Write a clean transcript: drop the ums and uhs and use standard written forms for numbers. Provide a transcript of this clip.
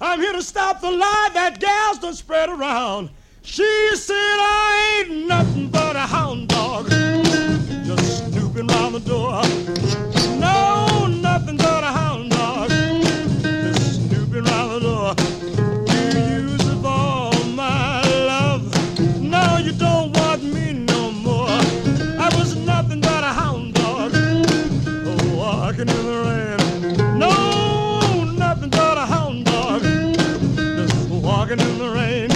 I'm here to stop the lie that gals done spread around. She said I ain't nothing but a hound dog, just snooping round the door. No, nothing but a hound dog, just snooping round the door. You used up all my love, now you don't want me no more. I was nothing but a hound dog, walking in the rain. No, nothing but a hound dog, just walking in the rain.